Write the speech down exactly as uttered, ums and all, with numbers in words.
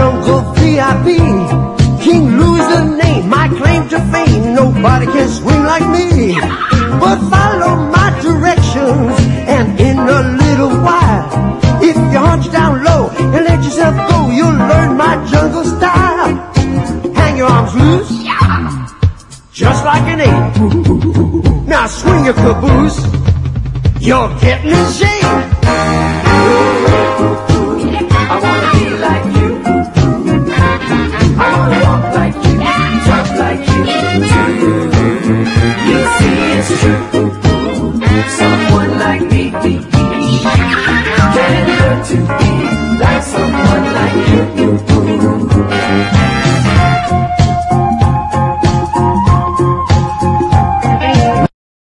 jungle V I P. King Louis the name, my claim to fame. Nobody can swing like me. But follow my directions, and in a little while, if you hunch down low and let yourself go, you'll learn my jungle style. Hang your arms loose, just like an ape. Now swing your caboose, you're getting in shape. I wanna be like you. I wanna walk like you, talk like you. You see it's true. Someone like me can't hurt to be